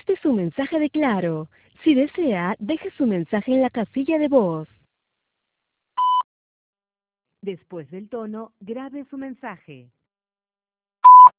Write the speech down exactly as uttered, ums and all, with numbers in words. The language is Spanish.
Este es un mensaje de Claro. Si desea, deje su mensaje en la casilla de voz. Después del tono, grabe su mensaje.